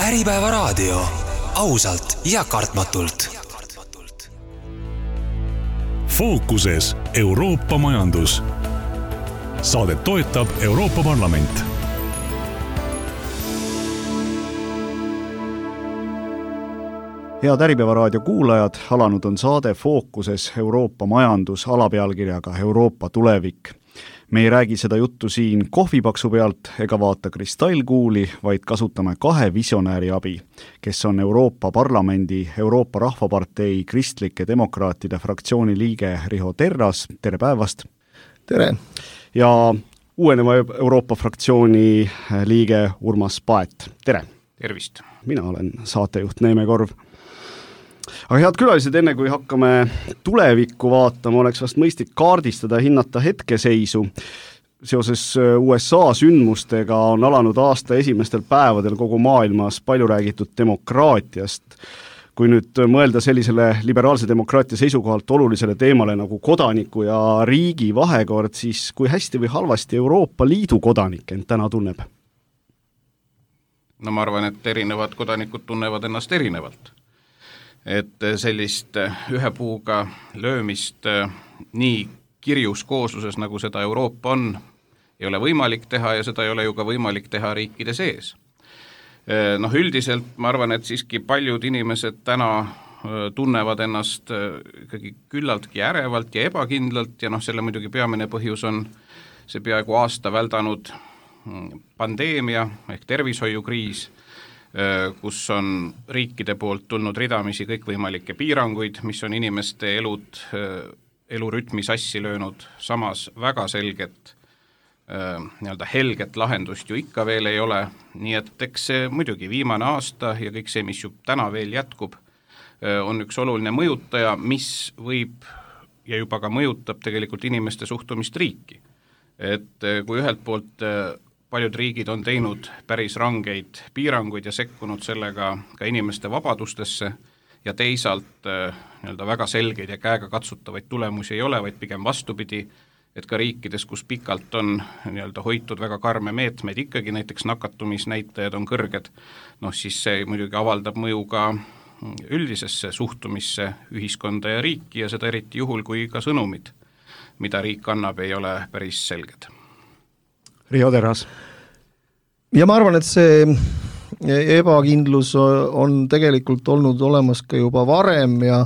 Äripäevaraadio. Ausalt ja kartmatult. Fookuses Euroopa majandus. Saadet toetab Euroopa Parlament. Head Äripäevaraadio kuulajad, alanud on saade Fookuses Euroopa majandus alapealkirjaga Euroopa tulevik. Me ei räägi seda juttu siin kohvipaksu pealt ega vaata kristallkuuli, vaid kasutame kahe visionääri abi, kes on Euroopa Parlamendi, Euroopa Rahvapartei Kristlike Demokraatide fraktsiooni liige Riho Terras. Tere päevast! Tere! Ja uueneva Euroopa fraktsiooni liige Urmas Paet. Tere! Tervist! Mina olen saatejuht Neeme Korv. Aga head külalised, enne kui hakkame tulevikku vaatama, oleks vast mõistlik kaardistada ja hinnata hetkeseisu. Seoses USA sündmustega on alanud aasta esimestel päevadel kogu maailmas palju räägitud demokraatiast. Kui nüüd mõelda sellisele liberaalse demokraatia seisukohalt olulisele teemale nagu kodaniku ja riigi vahekord, siis kui hästi või halvasti Euroopa Liidu kodanik end täna tunneb? No ma arvan, et erinevad kodanikud tunnevad ennast erinevalt. Et sellist ühe puuga löömist nii kirjus koosluses, nagu seda Euroopa on, ei ole võimalik teha ja seda ei ole ju ka võimalik teha riikide sees. Üldiselt ma arvan, et siiski paljud inimesed täna tunnevad ennast ikkagi küllaltki ärevalt ja ebakindlalt ja selle muidugi peamine põhjus on see peaaegu aasta väldanud pandeemia ehk tervishoiukriis, kus on riikide poolt tulnud ridamisi kõikvõimalikke piiranguid, mis on inimeste elurütmi sassi löönud, samas väga selget helget lahendust ju ikka veel ei ole, nii et eks see muidugi viimane aasta ja kõik see, mis ju täna veel jätkub, on üks oluline mõjutaja, mis võib ja juba ka mõjutab tegelikult inimeste suhtumist riiki. Et kui ühelt poolt paljud riigid on teinud päris rangeid piiranguid ja sekkunud sellega ka inimeste vabadustesse ja teisalt väga selgeid ja käega katsutavaid tulemusi ei ole, vaid pigem vastupidi, et ka riikides, kus pikalt on hoitud väga karme meetmeid, ikkagi näiteks nakatumisnäitajad on kõrged, siis see muidugi avaldab mõju ka üldisesse suhtumisse ühiskonda ja riiki ja seda eriti juhul, kui ka sõnumid, mida riik annab, ei ole päris selged. Riho Terras. Ja ma arvan, et see ebakindlus on tegelikult olnud olemas ka juba varem ja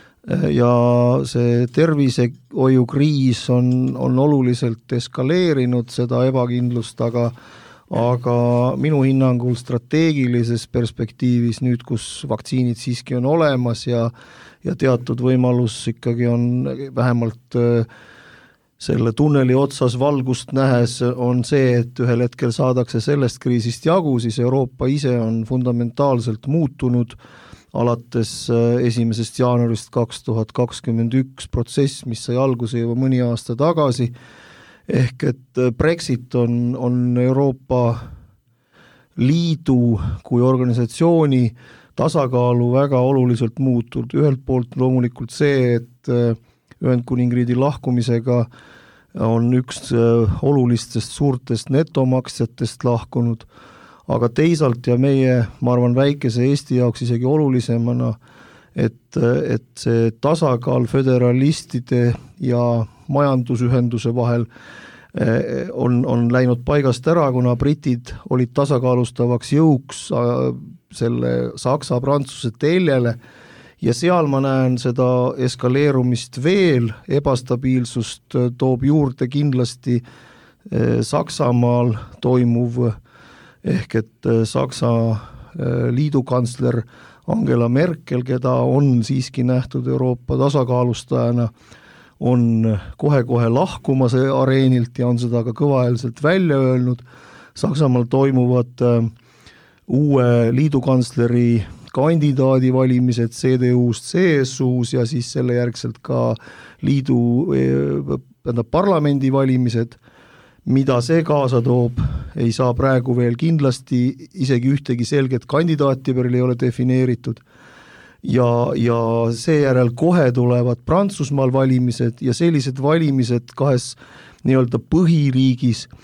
see tervisehoiukriis on oluliselt eskaleerinud seda ebakindlust, aga minu hinnangul strateegilises perspektiivis nüüd, kus vaktsiinid siiski on olemas ja teatud võimalus ikkagi on vähemalt selle tunneli otsas valgust nähes on see, et ühel hetkel saadakse sellest kriisist jagu, siis Euroopa ise on fundamentaalselt muutunud alates 1. jaanuarist 2021 protsess, mis sai alguse juba mõni aasta tagasi, ehk et Brexit on Euroopa Liidu kui organisatsiooni tasakaalu väga oluliselt muutunud. Ühelt poolt loomulikult see, et Ühendkuningriigi lahkumisega on üks olulistest suurtest netomaksjatest lahkunud, aga teisalt ja meie, ma arvan, väikese Eesti jaoks isegi olulisemana, et see tasakaal föderalistide ja majandusühenduse vahel on läinud paigast ära, kuna britid olid tasakaalustavaks jõuks selle Saksa-Prantsuse teljele ja seal ma näen seda eskaleerumist veel, ebastabiilsust toob juurde kindlasti Saksamaal toimuv, ehk et Saksa liidukantsler Angela Merkel, keda on siiski nähtud Euroopa tasakaalustajana, on kohe-kohe lahkumas areenilt ja on seda ka kõvahelselt välja öelnud. Saksamaal toimuvad uue liidukantsleri kandidaadi valimised CDU-st CSU-s ja siis selle järgselt ka parlamendi valimised. Mida see kaasa toob, ei saa praegu veel kindlasti, isegi ühtegi selget kandidaati veel ei ole defineeritud. Ja seejärel kohe tulevad Prantsusmaal valimised ja sellised valimised kahes nii-öelda põhiriigis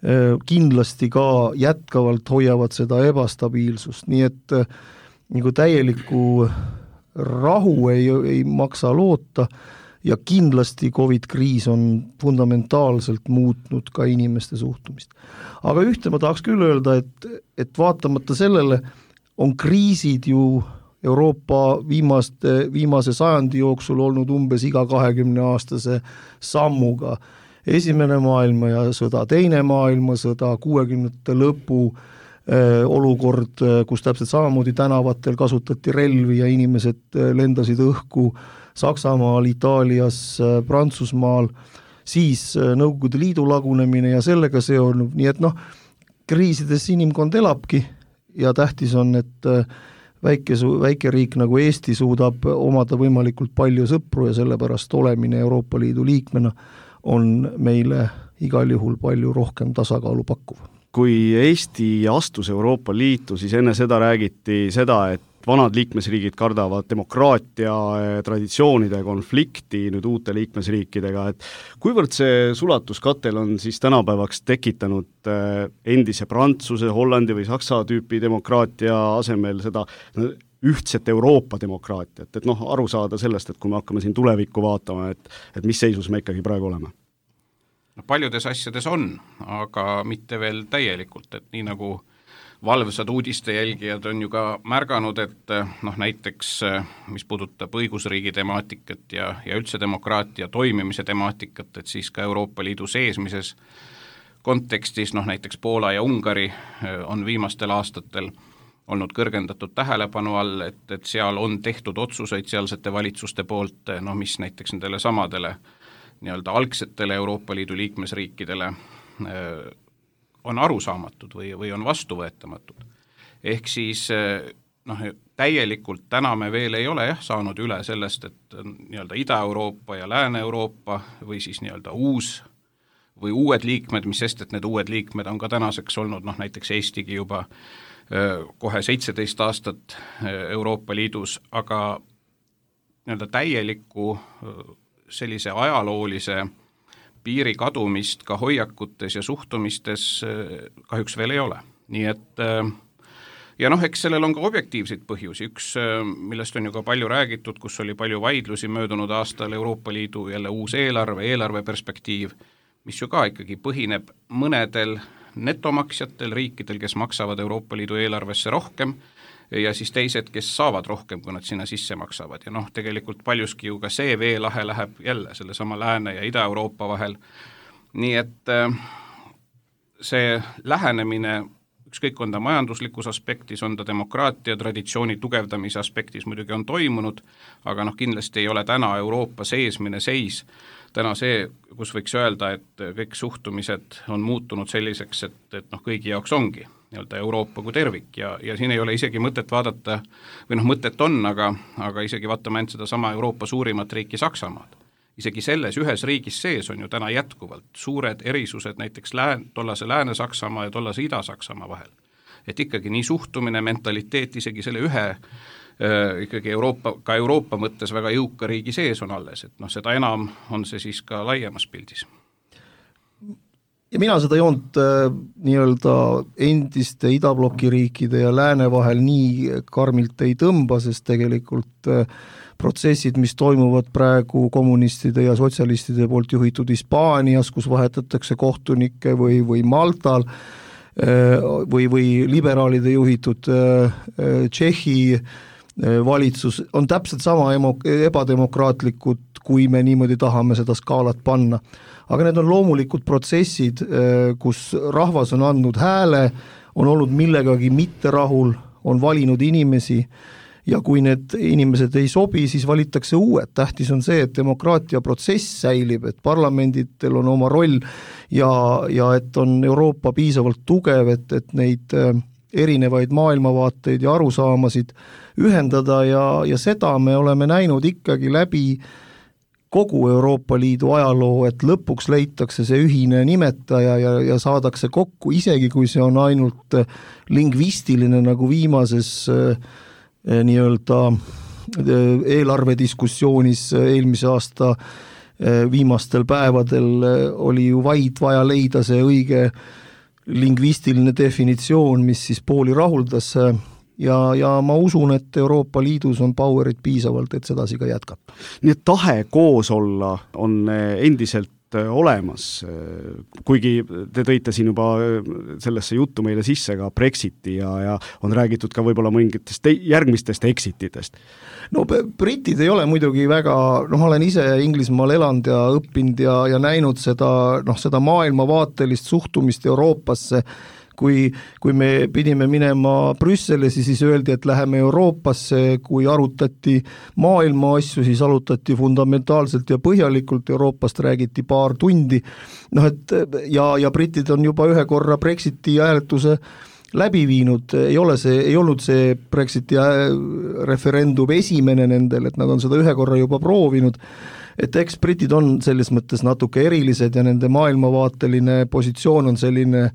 kindlasti ka jätkavalt hoiavad seda ebastabiilsust, nii et nagu täielikku rahu ei maksa loota ja kindlasti COVID-kriis on fundamentaalselt muutnud ka inimeste suhtumist. Aga ühte ma tahaks küll öelda, et vaatamata sellele on kriisid ju Euroopa viimase sajandi jooksul olnud umbes iga 20-aastase sammuga. Esimene maailmasõda, teine maailmasõda, 60-te lõpu olukord, kus täpselt samamoodi tänavatel kasutati relvi ja inimesed lendasid õhku, Saksamaal, Itaalias, Prantsusmaal, siis Nõukogude Liidu lagunemine ja sellega seonub, nii et kriisides inimkond elabki ja tähtis on, et väike riik nagu Eesti suudab omada võimalikult palju sõpru ja sellepärast olemine Euroopa Liidu liikmena on meile igal juhul palju rohkem tasakaalu pakkuv. Kui Eesti astus Euroopa Liitu, siis enne seda räägiti seda, et vanad liikmesriigid kardavad demokraatia traditsioonide konflikti nüüd uute liikmesriikidega, et kuivõrd see sulatuskatel on siis tänapäevaks tekitanud endise Prantsuse, Hollandi või Saksa tüüpi demokraatia asemel seda ühtset Euroopa demokraatiat, et aru saada sellest, et kui me hakkame siin tulevikku vaatama, et mis seisus me ikkagi praegu oleme? Paljudes asjades on, aga mitte veel täielikult, et nii nagu valvsad uudiste jälgijad on ju ka märganud, et näiteks mis puudutab õigusriigi temaatikat ja üldse demokraatia toimimise temaatikat, et siis ka Euroopa Liidu seesmises kontekstis, näiteks Poola ja Ungari on viimastel aastatel olnud kõrgendatud tähelepanu all, et seal on tehtud otsuseid sealsete valitsuste poolt, mis näiteks nendele samadele nii-öelda algsetele Euroopa Liidu liikmesriikidele on arusaamatud või on vastuvõetamatud. Ehk siis täielikult täna me veel ei ole saanud üle sellest, et nii-öelda Ida-Euroopa ja Lääne-Euroopa või siis nii-öelda uued liikmed, mis sest, et need uued liikmed on ka tänaseks olnud, näiteks Eestigi juba kohe 17 aastat Euroopa Liidus, aga nii-öelda täielikku sellise ajaloolise piiri kadumist ka hoiakutes ja suhtumistes kahjuks veel ei ole. Nii et ja eks sellel on ka objektiivseid põhjusi, üks, millest on ju ka palju räägitud, kus oli palju vaidlusi möödunud aastal Euroopa Liidu jälle uus eelarve perspektiiv, mis ju ka ikkagi põhineb mõnedel netomaksjatel riikidel, kes maksavad Euroopa Liidu eelarvesse rohkem ja siis teised, kes saavad rohkem, kui nad sinna sisse maksavad. Ja tegelikult paljuski ju ka see veelahe läheb jälle selle sama Lääne- ja Ida-Euroopa vahel. Nii et see lähenemine, ükskõik on ta majanduslikus aspektis, on ta demokraatia traditsiooni tugevdamise aspektis muidugi on toimunud, aga kindlasti ei ole täna Euroopa seesmine seis. Täna see, kus võiks öelda, et kõik suhtumised on muutunud selliseks, et kõigi jaoks ongi nii-öelda Euroopa kui tervik ja siin ei ole isegi mõtet vaadata, või mõtet on, aga isegi vaatame ainult seda sama Euroopa suurimat riiki Saksamaad. Isegi selles ühes riigis sees on ju täna jätkuvalt suured erisused näiteks tollase Lääne-Saksamaa ja tollase Ida-Saksamaa vahel. Et ikkagi nii suhtumine, mentaliteet isegi selle ühe ikkagi Euroopa mõttes väga jõuka riigi sees on alles, et seda enam on see siis ka laiemas pildis. Ja mina seda joont nii-öelda endiste idabloki riikide ja lääne vahel nii karmilt ei tõmba, sest tegelikult protsessid, mis toimuvad praegu kommunistide ja sotsialistide poolt juhitud Hispaanias, kus vahetatakse kohtunikke või Maltal või liberaalide juhitud Tšehhi valitsus on täpselt sama ebademokraatlikud, kui me niimoodi tahame seda skaalat panna. Aga need on loomulikud protsessid, kus rahvas on andnud hääle, on olnud millegagi mitte rahul, on valinud inimesi ja kui need inimesed ei sobi, siis valitakse uued. Tähtis on see, et demokraatia protsess säilib, et parlamenditel on oma roll ja et on Euroopa piisavalt tugev, et neid erinevaid maailmavaateid ja arusaamasid ühendada ja seda me oleme näinud ikkagi läbi kogu Euroopa Liidu ajaloo, et lõpuks leitakse see ühine nimetaja ja saadakse kokku, isegi kui see on ainult lingvistiline, nagu viimases nii-öelda eelarvediskussioonis eelmise aasta viimastel päevadel oli ju vaid vaja leida see õige lingvistiline definitsioon, mis siis pooli rahuldas ja ma usun, et Euroopa Liidus on powerit piisavalt, et sedasi ka jätkata. Nii et tahe koos olla on endiselt olemas, kuigi te tõite siin juba sellesse juttu meile sisse ka Brexiti ja on räägitud ka võib-olla mõningitest järgmistest exitidest. No britid ei ole muidugi väga, ma olen ise Inglismaal elanud ja õppinud ja näinud seda maailmavaatelist suhtumist Euroopasse. Kui me pidime minema Brüsselisse, siis öeldi, et läheme Euroopasse, kui arutati maailma asju, siis arutati fundamentaalselt ja põhjalikult, Euroopast räägiti paar tundi, ja britid on juba ühe korra Brexiti hääletuse läbi viinud, ei olnud see Brexiti referendum esimene nendel, et nad on seda ühe korra juba proovinud, et eks britid on selles mõttes natuke erilised ja nende maailmavaateline positsioon on selline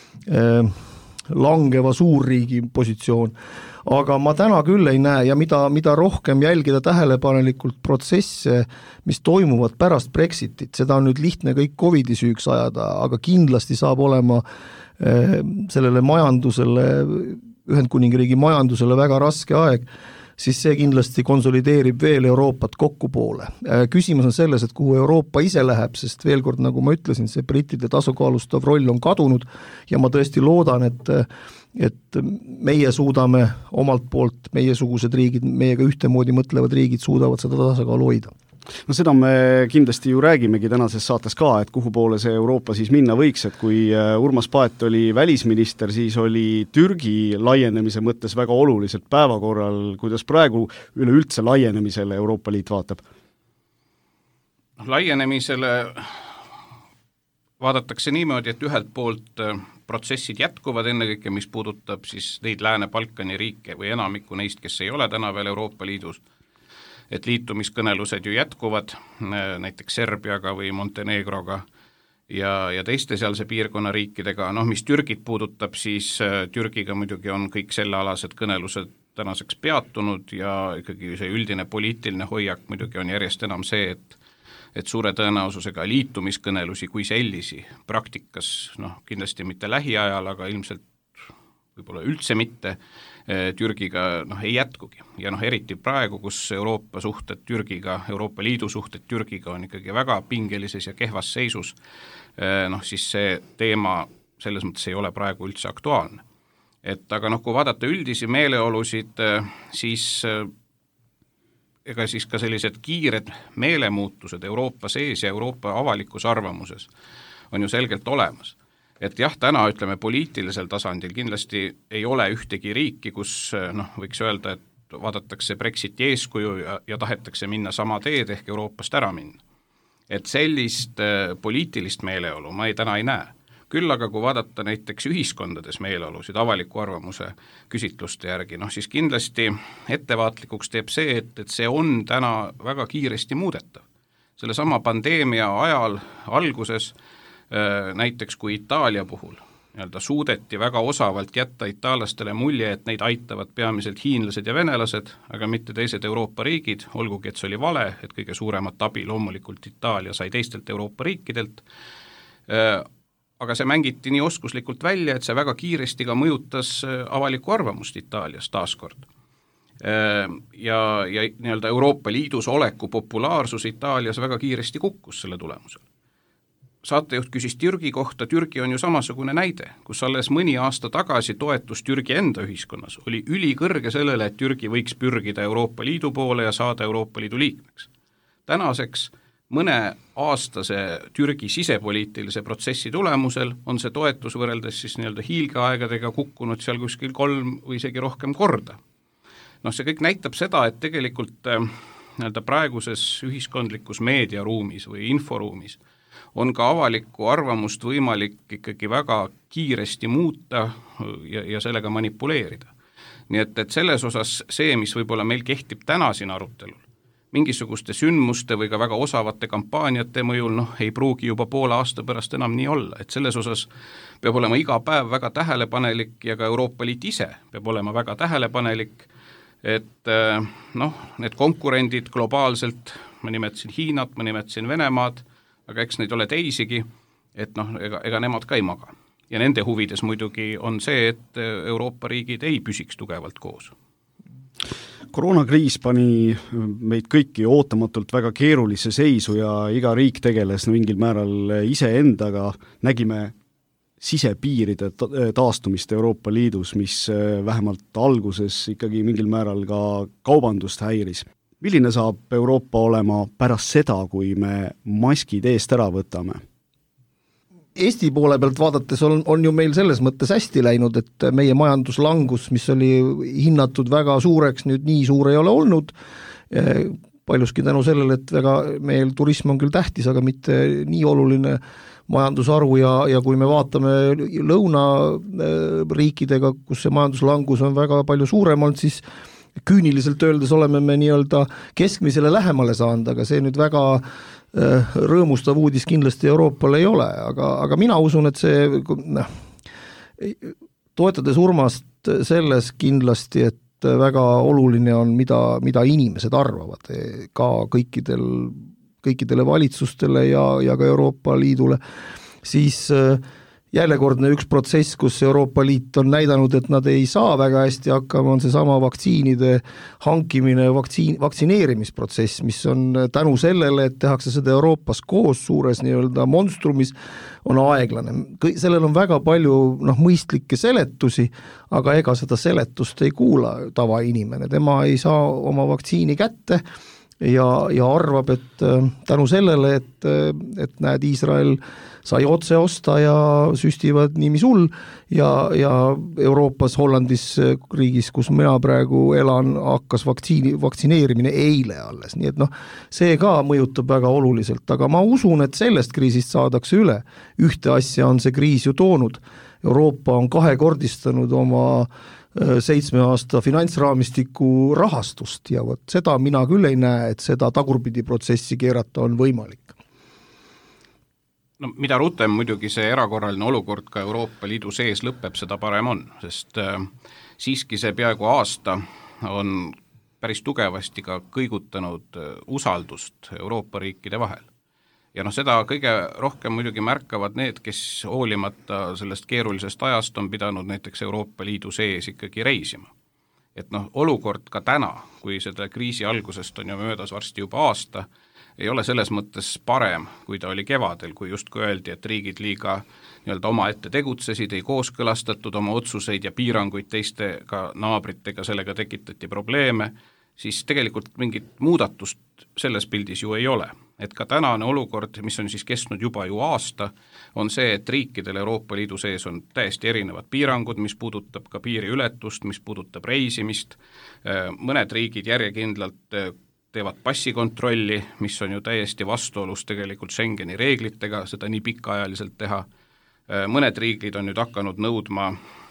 langeva suurriigi positsioon. Aga ma täna küll ei näe ja mida rohkem jälgida tähelepanelikult protsesse, mis toimuvad pärast Brexitit, seda on nüüd lihtne kõik COVID-i süüks ajada, aga kindlasti saab olema sellele majandusele, Ühendkuningriigi majandusele väga raske aeg, siis see kindlasti konsolideerib veel Euroopat kokku poole. Küsimus on selles, et kuhu Euroopa ise läheb, sest veel kord, nagu ma ütlesin, see brittide tasakaalustav roll on kadunud ja ma tõesti loodan, et meie suudame omalt poolt, meiesugused riigid, meiega ühtemoodi mõtlevad riigid suudavad seda tasakaalu hoida. No seda me kindlasti ju räägimegi tänases saates ka, et kuhu poole see Euroopa siis minna võiks, et kui Urmas Paet oli välisminister, siis oli Türgi laienemise mõttes väga oluliselt päevakorral, kuidas praegu üleüldse laienemisele Euroopa Liit vaatab? Laienemisele vaadatakse niimoodi, et ühelt poolt protsessid jätkuvad ennekõike, mis puudutab siis neid Lääne-Balkani riike või enamikku neist, kes ei ole täna veel Euroopa Liidus, et liitumiskõnelused ju jätkuvad näiteks Serbiaga või Montenegroga ja teiste sealse piirkonna riikidega, mis Türgit puudutab, siis Türgiga muidugi on kõik sellealased kõnelused tänaseks peatunud ja ikkagi see üldine poliitiline hoiak muidugi on järjest enam see, et suure tõenäosusega liitumiskõnelusi kui sellisi praktikas, kindlasti mitte lähiajal, aga ilmselt võib-olla üldse mitte, Türgiga ei jätkugi. Ja eriti praegu, kus Euroopa suhted Türgiga, Euroopa Liidu suhted Türgiga on ikkagi väga pingelises ja kehvas seisus, siis see teema selles mõttes ei ole praegu üldse aktuaalne. Aga kui vaadata üldisi meeleolusid, siis ega siis ka sellised kiired meelemuutused Euroopa sees ja Euroopa avalikus arvamuses on ju selgelt olemas. Et jah, täna ütleme poliitilisel tasandil kindlasti ei ole ühtegi riiki, kus võiks öelda, et vaadatakse Brexiti eeskuju ja tahetakse minna sama teed ehk Euroopast ära minna. Et sellist poliitilist meeleolu ma täna ei näe. Küll aga kui vaadata näiteks ühiskondades meeleolusid avaliku arvamuse küsitluste järgi, siis kindlasti ettevaatlikuks teeb see, et see on täna väga kiiresti muudetav. Selle sama pandeemia ajal alguses näiteks kui Itaalia puhul suudeti väga osavalt jätta itaallastele mulje, et neid aitavad peamiselt hiinlased ja venelased, aga mitte teised Euroopa riigid, olgugi et see oli vale, et kõige suuremat abi loomulikult Itaalia sai teistelt Euroopa riikidelt, aga see mängiti nii oskuslikult välja, et see väga kiiresti ka mõjutas avalikku arvamust Itaalias taaskord. Ja Euroopa Liidus oleku populaarsus Itaalias väga kiiresti kukkus selle tulemusel. Saatejuht küsis Türgi kohta, Türgi on ju samasugune näide, kus alles mõni aasta tagasi toetus Türgi enda ühiskonnas oli ülikõrge sellele, et Türgi võiks pürgida Euroopa Liidu poole ja saada Euroopa Liidu liikmeks. Tänaseks mõne aastase Türgi sisepoliitilise protsessi tulemusel on see toetus võrreldes siis hiilgeaegadega kukkunud seal kuskil 3 või isegi rohkem korda. See kõik näitab seda, et tegelikult praeguses ühiskondlikus meediaruumis või inforuumis on ka avalikku arvamust võimalik ikkagi väga kiiresti muuta ja sellega manipuleerida. Nii et selles osas see, mis võib-olla meil kehtib täna siin arutelul, mingisuguste sündmuste või ka väga osavate kampaaniate mõjul, ei pruugi juba poole aasta pärast enam nii olla, et selles osas peab olema iga päev väga tähelepanelik ja ka Euroopa Liit ise peab olema väga tähelepanelik, et need konkurendid globaalselt, ma nimetasin Hiinat, ma nimetasin Venemaad, aga eks neid ole teisigi, et ega nemad ka ei maga. ja nende huvides muidugi on see, et Euroopa riigid ei püsiks tugevalt koos. Koroonakriis pani meid kõiki ootamatult väga keerulise seisu ja iga riik tegeles mingil määral iseendaga, nägime sisepiiride taastumist Euroopa Liidus, mis vähemalt alguses ikkagi mingil määral ka kaubandust häiris. Milline saab Euroopa olema pärast seda, kui me maskid eest ära võtame? Eesti poole pealt vaadates on ju meil selles mõttes hästi läinud, et meie majanduslangus, mis oli hinnatud väga suureks, nüüd nii suur ei ole olnud, paljuski tänu sellele, et väga meil turism on küll tähtis, aga mitte nii oluline majandusharu ja kui me vaatame lõunariikidega, kus see majanduslangus on väga palju suurem olnud, siis küüniliselt öeldes oleme me nii-öelda keskmisele lähemale saanud, aga see nüüd väga rõõmustav uudis kindlasti Euroopale ei ole, aga mina usun, et see toetades Urmast selles kindlasti, et väga oluline on, mida inimesed arvavad ka kõikidele valitsustele ja ka Euroopa Liidule, siis jällekordne üks protsess, kus Euroopa Liit on näidanud, et nad ei saa väga hästi hakkama, on see sama vaktsiinide hankimine, vaktsineerimisprotsess, mis on tänu sellele, et tehakse seda Euroopas koos suures nii-öelda monstrumis, on aeglane. Sellel on väga palju mõistlikke seletusi, aga ega seda seletust ei kuula tavainimene. Tema ei saa oma vaktsiini kätte ja arvab, et tänu sellele, et näed, Iisrael sai otse osta ja süstivad nii mis hull ja Euroopas, Hollandis, riigis, kus mina praegu elan, hakkas vaktsineerimine eile alles, nii et see ka mõjutab väga oluliselt, aga ma usun, et sellest kriisist saadakse üle. Ühte asja on see kriis ju toonud. Euroopa on kahekordistanud oma 7 aasta finantsraamistiku rahastust ja seda mina küll ei näe, et seda tagurpidi protsessi keerata on võimalik. No, mida rutem muidugi see erakorraline olukord ka Euroopa Liidu sees lõpeb, seda parem on, sest siiski see peaaegu aasta on päris tugevasti ka kõigutanud usaldust Euroopa riikide vahel. Ja seda kõige rohkem muidugi märkavad need, kes hoolimata sellest keerulisest ajast on pidanud näiteks Euroopa Liidu sees ikkagi reisima. Et olukord ka täna, kui seda kriisi algusest on ju möödas varsti juba aasta, ei ole selles mõttes parem, kui ta oli kevadel, kui justkui öeldi, et riigid liiga oma ette tegutsesid, ei kooskõlastatud oma otsuseid ja piiranguid teiste ka naabritega, sellega tekitati probleeme, siis tegelikult mingit muudatust selles pildis ju ei ole. Et ka tänane olukord, mis on siis kestnud juba ju aasta, on see, et riikidel Euroopa Liidu sees on täiesti erinevad piirangud, mis puudutab ka piiriületust, mis puudutab reisimist, mõned riigid järjekindlalt teevad passikontrolli, mis on ju täiesti vastuolus tegelikult Schengeni reeglitega, seda nii pikaajaliselt teha. Mõned riigid on nüüd hakanud nõudma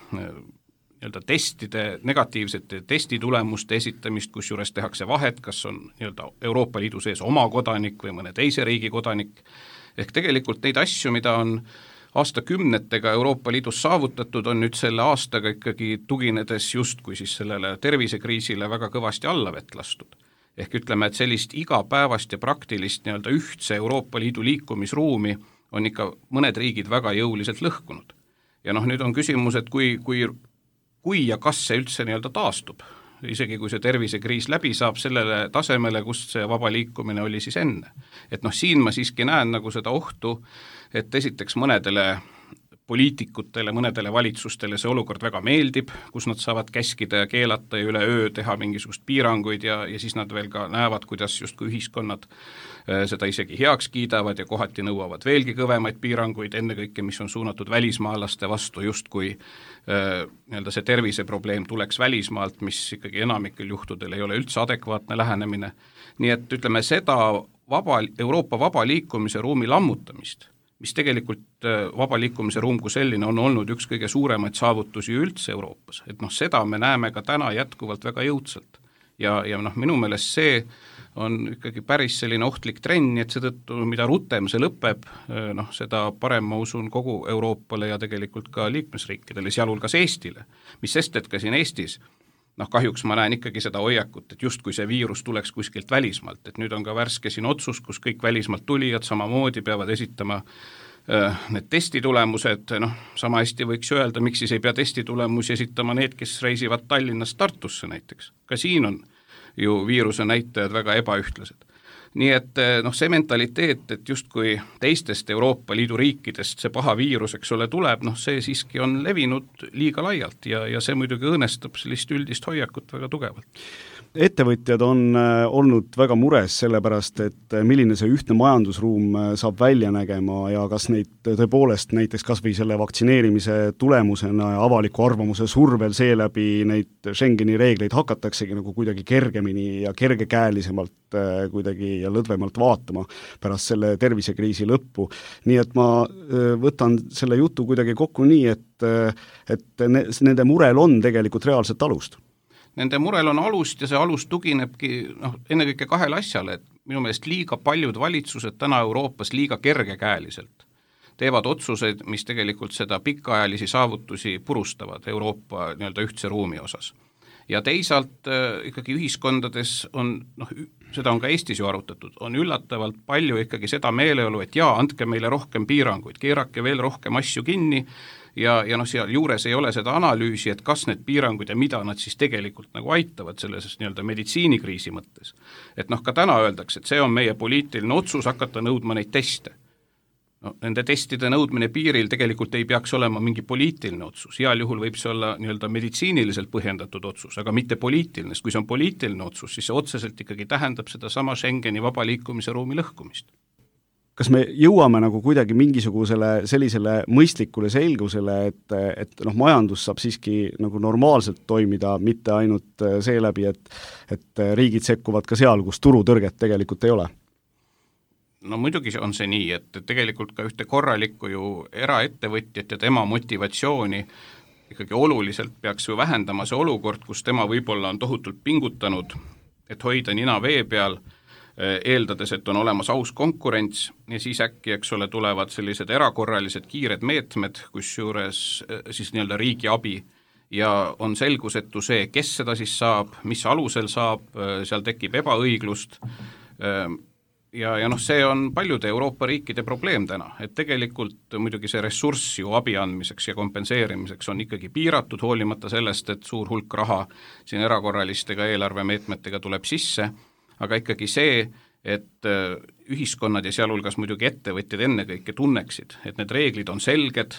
negatiivsete testitulemuste esitamist, kus juures tehakse vahet, kas on Euroopa Liidu sees oma kodanik või mõne teise riigi kodanik. Ehk tegelikult neid asju, mida on aastakümnetega Euroopa Liidus saavutatud, on nüüd selle aastaga ikkagi tuginedes justkui siis sellele tervisekriisile väga kõvasti allavett lastud. Ehk ütleme, et sellist igapäevast ja praktilist ühtse Euroopa Liidu liikumisruumi on ikka mõned riigid väga jõuliselt lõhkunud. Ja nüüd on küsimus, et kui ja kas see üldse taastub, isegi kui see tervisekriis läbi saab sellele tasemele, kus see vaba liikumine oli siis enne. Et siin ma siiski näen seda ohtu, et esiteks mõnedele poliitikutele, mõnedele valitsustele see olukord väga meeldib, kus nad saavad käskida ja keelata ja üle öö teha mingisugust piiranguid ja siis nad veel ka näevad, kuidas justkui ühiskonnad seda isegi heaks kiidavad ja kohati nõuavad veelgi kõvemaid piiranguid, ennekõike, mis on suunatud välismaalaste vastu, justkui see terviseprobleem tuleks välismaalt, mis ikkagi enamikel juhtudel ei ole üldse adekvaatne lähenemine. Nii et ütleme seda Euroopa vaba liikumise ruumi lammutamist, mis tegelikult vaba liikumise ruum kui selline on olnud üks kõige suuremaid saavutusi üldse Euroopas. Et seda me näeme ka täna jätkuvalt väga jõudsalt. Ja minu meelest see on ikkagi päris selline ohtlik trenn, et seetõttu, mida rutem see lõpeb, seda parem ma usun kogu Euroopale ja tegelikult ka liikmesriikidele, sealhulgas Eestile. Mis sest, et ka siin Eestis kahjuks ma näen ikkagi seda hoiakut, et justkui see viirus tuleks kuskilt välismaalt, et nüüd on ka värske siin otsus, kus kõik välismaalt tulijad samamoodi peavad esitama need testitulemused, sama hästi võiks öelda, miks siis ei pea testitulemusi esitama need, kes reisivad Tallinnast Tartusse näiteks. Ka siin on ju viiruse näitajad väga ebaühtlased. Nii et see mentaliteet, et justkui teistest Euroopa Liidu riikidest see paha viirus, eks ole, tuleb, see siiski on levinud liiga laialt ja see muidugi õõnestab sellist üldist hoiakut väga tugevalt. Ettevõtjad on olnud väga mures sellepärast, et milline see ühtne majandusruum saab välja nägema ja kas neid tõepoolest näiteks kas või selle vaktsineerimise tulemusena ja avaliku arvamuse survel seeläbi neid Schengeni reegleid hakataksegi nagu kuidagi kergemini ja kergekäelisemalt kuidagi ja lõdvemalt vaatama pärast selle tervisekriisi lõppu. Nii et ma võtan selle jutu kuidagi kokku nii, et nende murel on tegelikult reaalset alust. Nende murel on alust ja see alus tuginebki ennekõike kahele asjale, et minu meelest liiga paljud valitsused täna Euroopas liiga kergekäeliselt teevad otsuseid, mis tegelikult seda pikaajalisi saavutusi purustavad Euroopa ühtse ruumi osas. Ja teisalt ikkagi ühiskondades on, seda on ka Eestis ju arutatud, on üllatavalt palju ikkagi seda meeleolu, et andke meile rohkem piiranguid, keerake veel rohkem asju kinni ja seal juures ei ole seda analüüsi, et kas need piirangud ja mida nad siis tegelikult nagu aitavad selles meditsiinikriisi mõttes. Et ka täna öeldakse, et see on meie poliitiline otsus hakata nõudma neid teste. Nende testide nõudmine piiril tegelikult ei peaks olema mingi poliitiline otsus, heal juhul võib see olla meditsiiniliselt põhjendatud otsus, aga mitte poliitiline, sest kui see on poliitiline otsus, siis see otseselt ikkagi tähendab seda sama Schengeni vaba liikumise ruumi lõhkumist. Kas me jõuame nagu kuidagi mingisugusele sellisele mõistlikule selgusele, et majandus saab siiski nagu normaalselt toimida, mitte ainult seeläbi, et riigid sekkuvad ka seal, kus turutõrget tegelikult ei ole? Muidugi on see nii, et tegelikult ka ühte korralikku ju eraettevõtjat ja tema motivatsiooni ikkagi oluliselt peaks ju vähendama see olukord, kus tema võib-olla on tohutult pingutanud, et hoida nina vee peal, eeldades, et on olemas aus konkurents ja siis äkki, eks ole, tulevad sellised erakorralised kiired meetmed, kusjuures siis riigi abi ja on selgusetu see, kes seda siis saab, mis alusel saab, seal tekib ebaõiglust ja see on paljude Euroopa riikide probleem täna, et tegelikult muidugi see ressurss ju abi andmiseks ja kompenseerimiseks on ikkagi piiratud, hoolimata sellest, et suur hulk raha siin erakorralistega eelarvemeetmetega tuleb sisse, aga ikkagi see, et ühiskonnad ja sealhulgas muidugi ettevõtjad ennekõike tunneksid, et need reeglid on selged,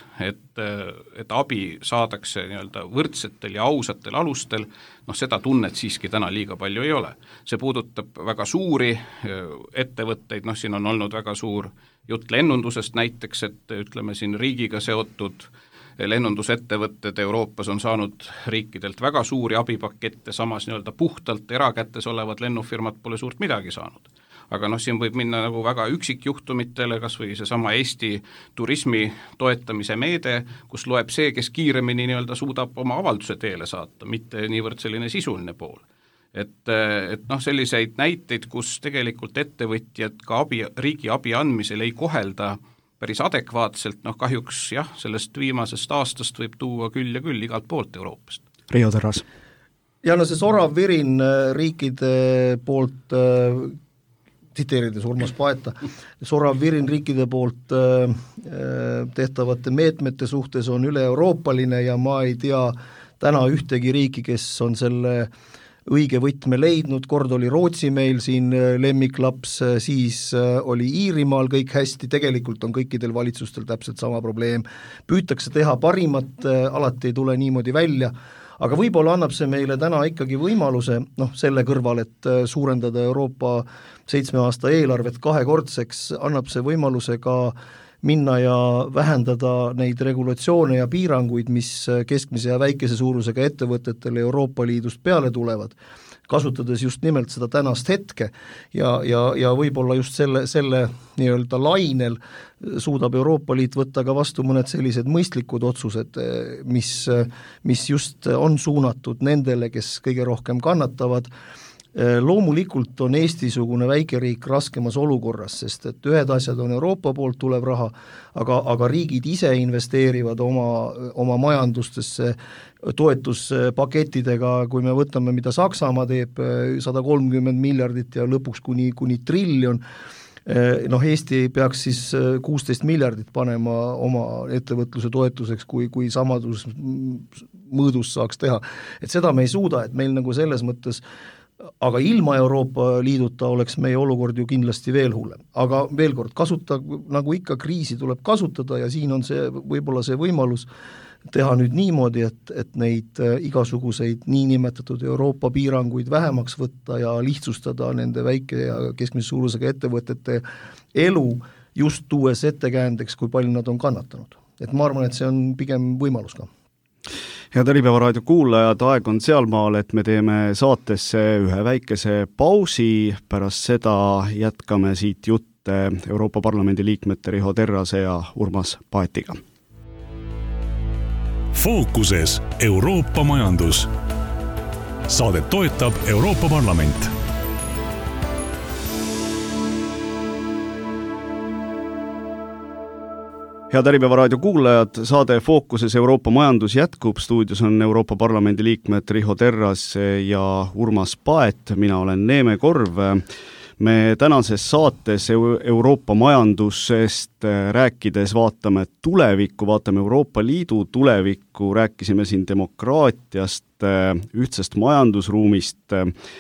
et abi saadakse võrdsetel ja ausatel alustel, seda tunnet siiski täna liiga palju ei ole. See puudutab väga suuri ettevõtteid, siin on olnud väga suur jutt lennundusest näiteks, et ütleme siin riigiga seotud lennundusettevõtted Euroopas on saanud riikidelt väga suuri abipakette, samas puhtalt erakätes olevad lennufirmad pole suurt midagi saanud. Aga siin võib minna nagu väga üksikjuhtumitele, kas või seesama Eesti turismi toetamise meede, kus loeb see, kes kiiremini suudab oma avalduse teele saata, mitte niivõrd selline sisuline pool. Et selliseid näiteid, kus tegelikult ettevõtjad ka riigi abi andmisel ei kohelda päris adekvaatselt, kahjuks sellest viimasest aastast võib tuua küll ja küll igalt poolt Euroopast. Riio Terras. Ja see sorav virin riikide poolt tsiteerides Urmas Paeta, sorav virin riikide poolt tehtavate meetmete suhtes on üle-euroopaline ja ma ei tea täna ühtegi riiki, kes on selle õige võtme leidnud, kord oli Rootsi meil siin lemmiklaps, siis oli Iirimaal kõik hästi, tegelikult on kõikidel valitsustel täpselt sama probleem. Püütakse teha parimat, alati ei tule niimoodi välja, aga võib-olla annab see meile täna ikkagi võimaluse, selle kõrval, et suurendada Euroopa 7 aasta eelarvet 2-kordseks, annab see võimaluse ka minna ja vähendada neid regulatsioone ja piiranguid, mis keskmise ja väikese suurusega ettevõtetele Euroopa Liidust peale tulevad, kasutades just nimelt seda tänast hetke ja võib-olla just selle nii-öelda lainel suudab Euroopa Liit võtta ka vastu mõned sellised mõistlikud otsused, mis just on suunatud nendele, kes kõige rohkem kannatavad. Loomulikult on Eesti-sugune väikeriik raskemas olukorras, sest et ühed asjad on Euroopa poolt tulev raha, aga riigid ise investeerivad oma majandustesse toetuspakettidega, kui me võtame, mida Saksamaa teeb, 130 miljardit ja lõpuks kuni triljon, Eesti peaks siis 16 miljardit panema oma ettevõtluse toetuseks, kui samadus mõõdus saaks teha. Et seda me ei suuda, et meil nagu selles mõttes, aga ilma Euroopa Liiduta oleks meie olukord ju kindlasti veel hullem. Aga veel kord, nagu ikka kriisi tuleb kasutada ja siin on võib-olla see võimalus teha nüüd niimoodi, et neid igasuguseid niinimetatud Euroopa piiranguid vähemaks võtta ja lihtsustada nende väike ja keskmise suurusega ettevõtete elu just tuues ettekäändeks, kui palju nad on kannatanud. Et ma arvan, et see on pigem võimalus ka. Head Äripäeva raadio kuulajad, aeg on sealmaal, et me teeme saatesse ühe väikese pausi, pärast seda jätkame siit jutte Euroopa Parlamendi liikmete Riho Terrase ja Urmas Paetiga. Fookuses Euroopa majandus. Saadet toetab Euroopa Parlament. Head Äripäeva raadio kuulajad, saade Fookuses Euroopa majandus jätkub. Stuudios on Euroopa Parlamendi liikmed Riho Terras ja Urmas Paet. Mina olen Neeme Korv. Me tänases saates Euroopa majandusest rääkides vaatame tulevikku, vaatame Euroopa Liidu tulevikku, rääkisime siin demokraatiast, ühtsest majandusruumist.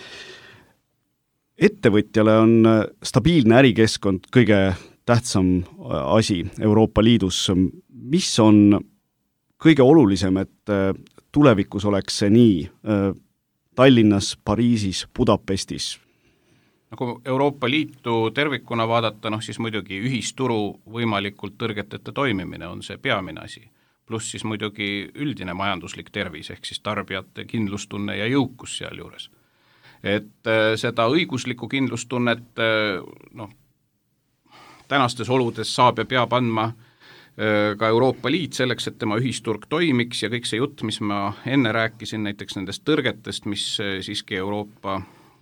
Ettevõtjale on stabiilne ärikeskkond kõige tähtsam asi Euroopa Liidus. Mis on kõige olulisem, et tulevikus oleks see nii Tallinnas, Pariisis, Budapestis? Kui Euroopa Liitu tervikuna vaadata, siis muidugi ühisturu võimalikult tõrgeteta toimimine on see peamine asi. Pluss siis muidugi üldine majanduslik tervis, ehk siis tarbijate kindlustunne ja jõukus seal juures. Et seda õiguslikku kindlustunnet tänastes oludes saab ja peab andma ka Euroopa Liit selleks, et tema ühisturg toimiks ja kõik see jutt, mis ma enne rääkisin näiteks nendest tõrgetest, mis siiski Euroopa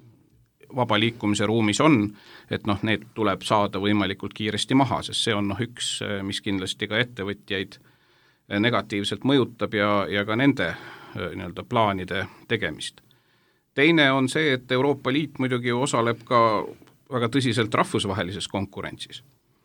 vaba liikumise ruumis on, et need tuleb saada võimalikult kiiresti maha, sest see on üks, mis kindlasti ka ettevõtjaid negatiivselt mõjutab ja ka nende plaanide tegemist. Teine on see, et Euroopa Liit muidugi osaleb ka väga tõsiselt rahvusvahelises konkurentsis.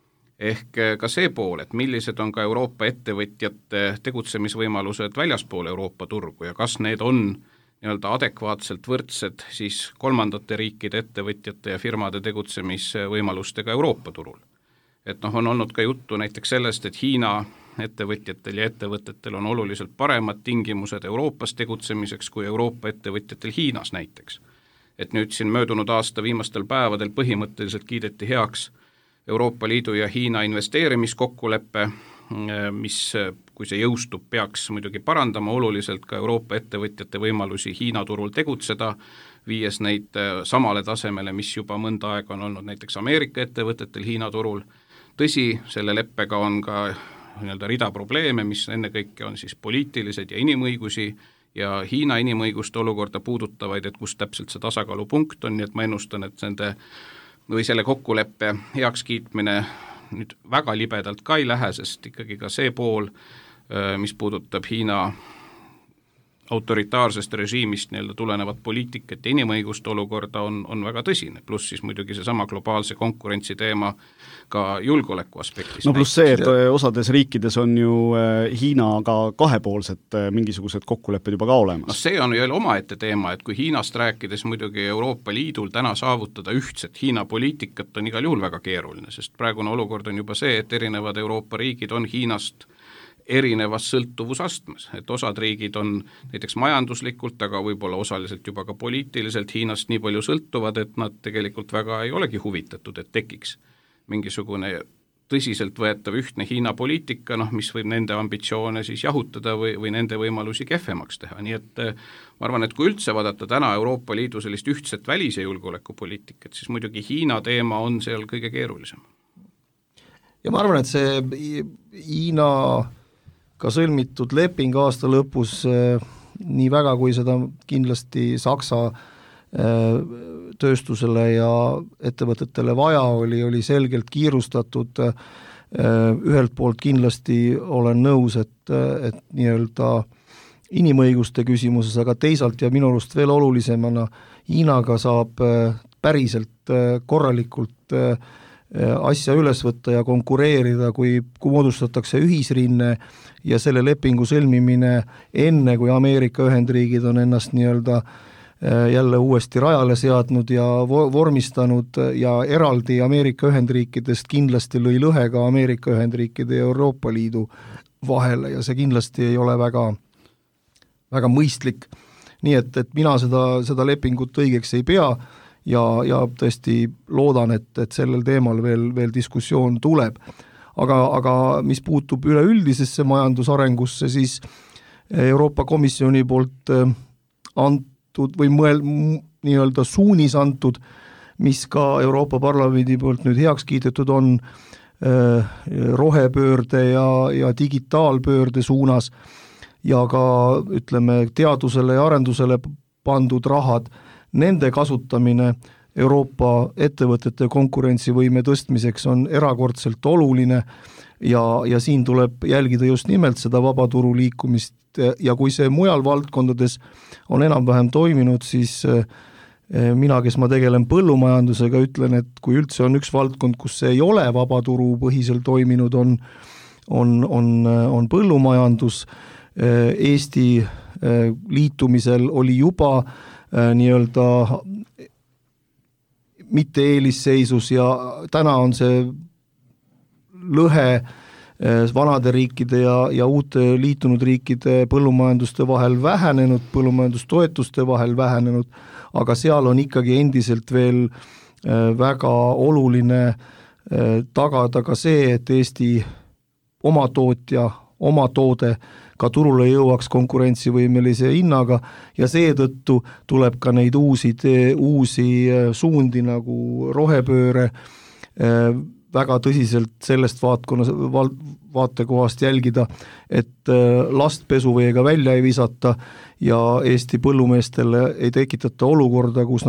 Ehk ka see pool, et millised on ka Euroopa ettevõtjate tegutsemisvõimalused väljaspool Euroopa turgu ja kas need on adekvaatselt võrdsed siis kolmandate riikide ettevõtjate ja firmade tegutsemisvõimalustega Euroopa turul. Et on olnud ka juttu näiteks sellest, et Hiina ettevõtjatel ja ettevõtetel on oluliselt paremad tingimused Euroopas tegutsemiseks kui Euroopa ettevõtjatel Hiinas näiteks. Et nüüd siin möödunud aasta viimastel päevadel põhimõtteliselt kiideti heaks Euroopa Liidu ja Hiina investeerimiskokkuleppe, mis, kui see jõustub, peaks muidugi parandama oluliselt ka Euroopa ettevõtjate võimalusi Hiina turul tegutseda, viies neid samale tasemele, mis juba mõnda aega on olnud näiteks Ameerika ettevõtetel Hiina turul. Tõsi, selle leppega on ka rida probleeme, mis ennekõike on siis poliitilised ja inimõigusi ja Hiina inimõiguste olukorda puudutavaid, et kus täpselt see tasakaalupunkt on, nii et ma ennustan, et selle kokkuleppe heakskiitmine nüüd väga libedalt ka ei lähe, sest ikkagi ka see pool, mis puudutab Hiina autoritaarsest režiimist tulenevat poliitikat ja inimõiguste olukorda on väga tõsine, pluss siis muidugi seesama globaalse konkurentsi teema ka julgeoleku aspektis. No pluss see, et osades riikides on ju Hiinaga kahepoolsed mingisugused kokkulepped juba ka olemas. See on ju omaette teema, et kui Hiinast rääkides muidugi Euroopa Liidul täna saavutada ühtset Hiina poliitikat on igal juhul väga keeruline, sest praegune olukord on juba see, et erinevad Euroopa riigid on Hiinast erinevas sõltuvusastmes, et osad riigid on näiteks majanduslikult, aga võib-olla osaliselt juba ka poliitiliselt Hiinast nii palju sõltuvad, et nad tegelikult väga ei olegi huvitatud, et tekiks mingisugune tõsiselt võetav ühtne Hiina poliitika, mis võib nende ambitsioone siis jahutada või nende võimalusi kehvemaks teha. Nii et ma arvan, et kui üldse vaadata täna Euroopa Liidu sellist ühtset välis- ja julgeolekupoliitikat, siis muidugi Hiina teema on seal kõige keerulisem. Ja ma arvan, et see Hiina ka sõlmitud leping aasta lõpus nii väga, kui seda kindlasti Saksa tööstusele ja ettevõtetele vaja oli selgelt kiirustatud. Ühelt poolt kindlasti olen nõus, et nii-öelda inimõiguste küsimuses, aga teisalt ja minu arust veel olulisemana Hiinaga saab päriselt korralikult asja üles võtta ja konkureerida, kui moodustatakse ühisrinne ja selle lepingu sõlmimine enne, kui Ameerika Ühendriigid on ennast nii-öelda jälle uuesti rajale seadnud ja vormistanud ja eraldi Ameerika Ühendriikidest kindlasti lõi lõhe ka Ameerika Ühendriikide ja Euroopa Liidu vahele ja see kindlasti ei ole väga, väga mõistlik. Nii et mina seda lepingut õigeks ei pea ja tõesti loodan, et sellel teemal veel diskussioon tuleb. Aga mis puutub üleüldisesse majandusarengusse, siis Euroopa Komisjoni poolt või nii-öelda suunis antud, mis ka Euroopa Parlamendi poolt nüüd heaks kiidetud on rohepöörde ja digitaalpöörde suunas ja ka ütleme teadusele ja arendusele pandud rahad, nende kasutamine Euroopa ettevõtete konkurentsivõime tõstmiseks on erakordselt oluline ja siin tuleb jälgida just nimelt seda vabaturu liikumist ja kui see mujal valdkondades on enam-vähem toiminud, siis mina, kes ma tegelen põllumajandusega, ütlen, et kui üldse on üks valdkond, kus see ei ole vabaturu põhiselt toiminud, on põllumajandus. Eesti liitumisel oli juba nii-öelda mitte eelisseisus ja täna on see lõhe vanade riikide ja uute liitunud riikide põllumajanduste vahel vähenenud, põllumajandustoetuste vahel vähenenud, aga seal on ikkagi endiselt veel väga oluline tagada ka see, et Eesti oma tootja, oma toode ka turule jõuaks konkurentsivõimelise hinnaga ja seetõttu tuleb ka neid uusi suundi nagu rohepööre väga tõsiselt sellest vaatekohast jälgida, et last pesuveega välja ei visata ja Eesti põllumeestele ei tekitata olukorda, kus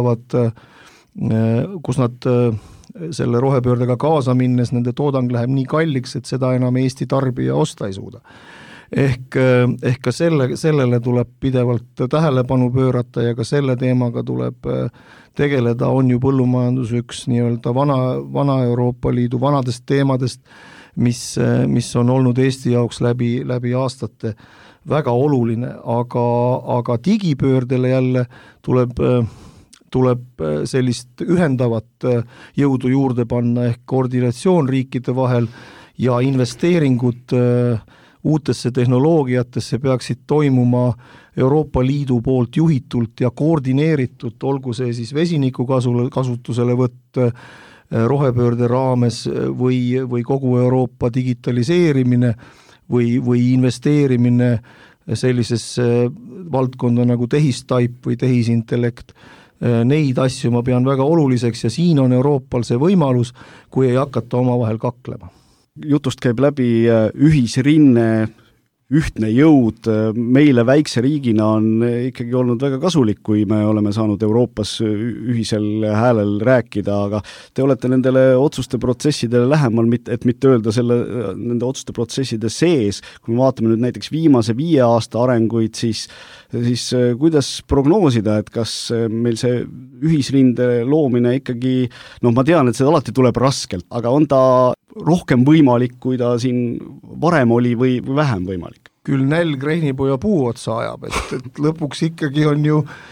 nad selle rohepöördega kaasa minnes, nende toodang läheb nii kalliks, et seda enam Eesti tarbija osta ei suuda. Ehk ka sellele tuleb pidevalt tähelepanu pöörata ja ka selle teemaga tuleb tegeleda, on ju põllumajandus üks nii-öelda vana Euroopa Liidu vanadest teemadest, mis on olnud Eesti jaoks läbi aastate väga oluline, aga digipöördele jälle tuleb sellist ühendavat jõudu juurde panna ehk koordinatsioon riikide vahel ja investeeringud uutesse tehnoloogiatesse peaksid toimuma Euroopa Liidu poolt juhitult ja koordineeritult, olgu see siis vesiniku kasutuselevõtt rohepöörde raames või kogu Euroopa digitaliseerimine või investeerimine sellisesse valdkonda nagu tehistaip või tehisintellekt. Neid asju ma pean väga oluliseks ja siin on Euroopal see võimalus, kui ei hakata omavahel kaklema. Jutust käib läbi ühisrinne, ühtne jõud, meile väikse riigina on ikkagi olnud väga kasulik, kui me oleme saanud Euroopas ühisel häälel rääkida, aga te olete nendele otsuste protsessidele lähemal, et mitte öelda nende otsuste protsesside sees. Kui me vaatame nüüd näiteks viimase 5 aasta arenguid, siis kuidas prognoosida, et kas meil see ühisrinde loomine ikkagi, ma tean, et see alati tuleb raskelt, aga on ta rohkem võimalik, kui ta siin varem oli või vähem võimalik? Küll nälg reinipoja puu otsa ajab, et lõpuks ikkagi on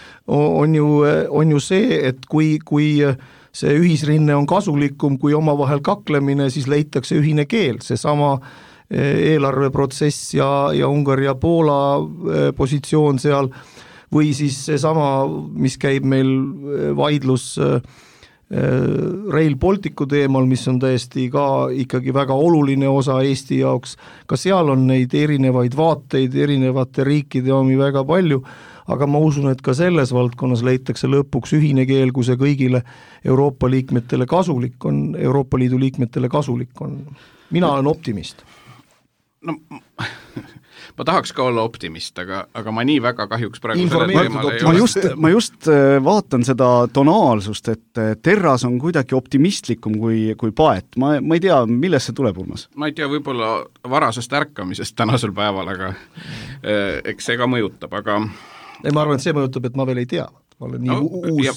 ju see, et kui see ühisrinne on kasulikum kui omavahel kaklemine, siis leitakse ühine keel, see sama eelarveprotsess ja Ungari ja Poola positsioon seal või siis see sama, mis käib meil vaidlus Rail Balticu teemal, mis on täiesti ka ikkagi väga oluline osa Eesti jaoks. Ka seal on neid erinevaid vaateid, erinevate riikide omi väga palju, aga ma usun, et ka selles valdkonnas leitakse lõpuks ühine keel, kui see kõigile Euroopa liikmetele kasulik on, Euroopa Liidu liikmetele kasulik on. Mina olen optimist. No, ma tahaks ka olla optimist, aga ma nii väga kahjuks praegu selle teemal ei ole. Ma just vaatan seda tonaalsust, et Terras on kuidagi optimistlikum kui Paet. Ma ei tea, millest see tuleb, Urmas? Ma ei tea, võib-olla varasest ärkamisest tänasel päeval, aga eks see ka mõjutab, aga... Ma arvan, et see mõjutab, et ma veel ei tea. ma olen nii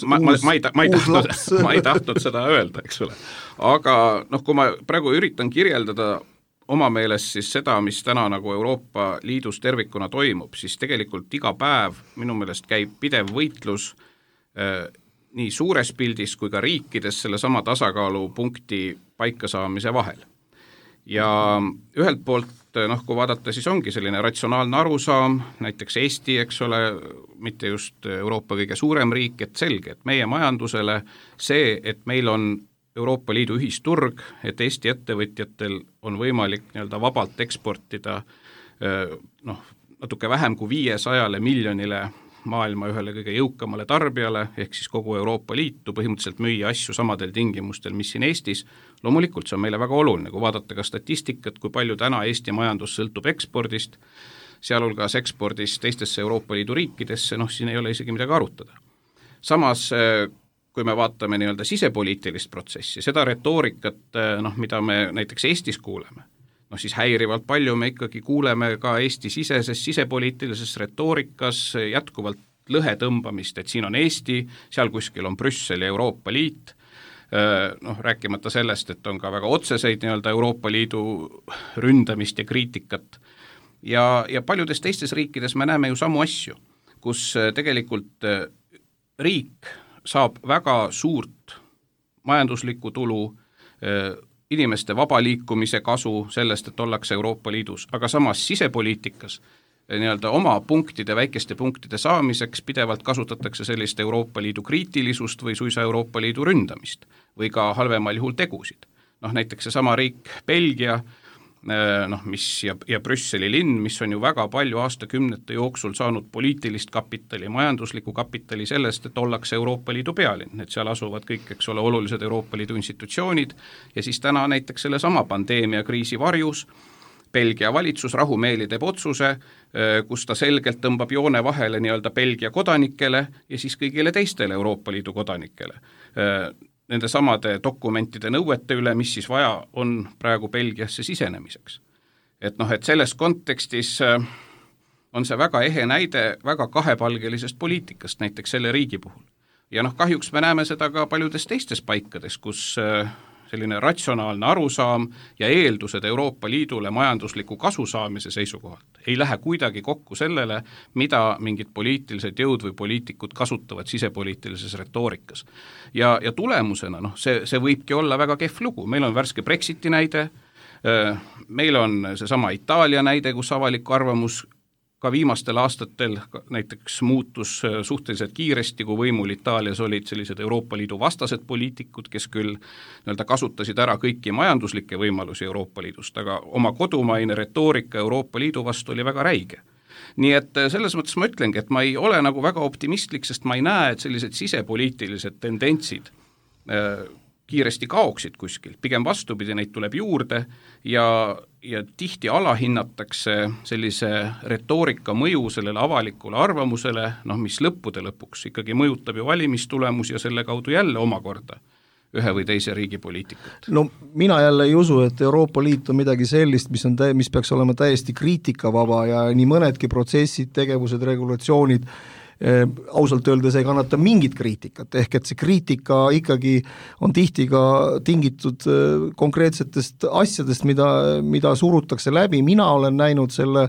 ma ei tahtnud seda öelda, eks ole. Aga kui ma praegu üritan kirjeldada oma meelest siis seda, mis täna nagu Euroopa Liidus tervikuna toimub, siis tegelikult iga päev minu meelest käib pidev võitlus nii suures pildis kui ka riikides selle sama tasakaalupunkti paikasaamise vahel. Ja ühelt poolt, kui vaadata, siis ongi selline ratsionaalne arusaam, näiteks Eesti, eks ole, mitte just Euroopa kõige suurem riik, et selge, et meie majandusele see, et meil on Euroopa Liidu ühisturg, et Eesti ettevõtjatel on võimalik nii-öelda vabalt eksportida natuke vähem kui 500 miljonile maailma ühele kõige jõukamale tarbijale, ehk siis kogu Euroopa Liitu põhimõtteliselt müüa asju samadel tingimustel, mis siin Eestis. Loomulikult see on meile väga oluline, kui vaadata ka statistikat, kui palju täna Eesti majandus sõltub ekspordist, sealhulgas ekspordist teistesse Euroopa Liidu riikidesse, siin ei ole isegi midagi arutada. Samas, kui me vaatame nii-öelda sisepoliitilist protsessi, seda retoorikat, mida me näiteks Eestis kuuleme, siis häirivalt palju me ikkagi kuuleme ka Eesti sisepoliitilises retoorikas jätkuvalt lõhe tõmbamist, et siin on Eesti, seal kuskil on Brüssel ja Euroopa Liit, rääkimata sellest, et on ka väga otseseid nii-öelda Euroopa Liidu ründamist ja kriitikat. Ja paljudes teistes riikides me näeme ju samu asju, kus tegelikult riik saab väga suurt majanduslikku tulu, inimeste vaba liikumise kasu sellest, et ollakse Euroopa Liidus, aga samas sisepoliitikas nii-öelda oma väikeste punktide saamiseks pidevalt kasutatakse sellist Euroopa Liidu kriitilisust või suisa Euroopa Liidu ründamist või ka halvemal juhul tegusid. Näiteks see sama riik Belgia, mis ja Brüsseli linn, mis on ju väga palju aastakümnete jooksul saanud poliitilist kapitali, majanduslikku kapitali sellest, et ollakse Euroopa Liidu pealinn, et seal asuvad kõik, eks ole, olulised Euroopa Liidu institutsioonid ja siis täna näiteks selle sama pandeemiakriisi varjus Belgia valitsus rahumeeli teeb otsuse, kus ta selgelt tõmbab joone vahele nii-öelda Belgia kodanikele ja siis kõigile teistele Euroopa Liidu kodanikele nende samade dokumentide nõuete üle, mis siis vaja on praegu Belgiasse sisenemiseks. Et selles kontekstis on see väga ehe näide väga kahepalgelisest poliitikast näiteks selle riigi puhul. Ja kahjuks me näeme seda ka paljudes teistes paikades, kus selline ratsionaalne arusaam ja eeldused Euroopa Liidule majandusliku kasu saamise seisukohalt ei lähe kuidagi kokku sellele, mida mingid poliitilised jõud või poliitikud kasutavad sisepoliitilises retoorikas. Ja tulemusena, see võibki olla väga kehv lugu. Meil on värske Brexiti näide, meil on seesama Itaalia näide, kus avalik arvamus ka viimastel aastatel näiteks muutus suhteliselt kiiresti, kui võimul Itaalias olid sellised Euroopa Liidu vastased poliitikud, kes küll kasutasid ära kõiki majanduslikke võimalusi Euroopa Liidust, aga oma kodumaine retoorika Euroopa Liidu vastu oli väga räige. Nii et selles mõttes ma ütlengi, et ma ei ole nagu väga optimistlik, sest ma ei näe, et sellised sisepoliitilised tendentsid kiiresti kaoksid kuskil, pigem vastupidi, neid tuleb juurde ja tihti alahinnatakse sellise retoorika mõju sellele avalikule arvamusele, mis lõppude lõpuks ikkagi mõjutab ju valimistulemus ja selle kaudu jälle omakorda ühe või teise riigi poliitikat. Mina jälle ei usu, et Euroopa Liit on midagi sellist, mis peaks olema täiesti kriitikavaba ja nii mõnedki protsessid, tegevused, regulatsioonid ausalt öeldes ei kannata mingit kriitikat, ehk et see kriitika ikkagi on tihti ka tingitud konkreetsetest asjadest, mida surutakse läbi. Mina olen näinud selle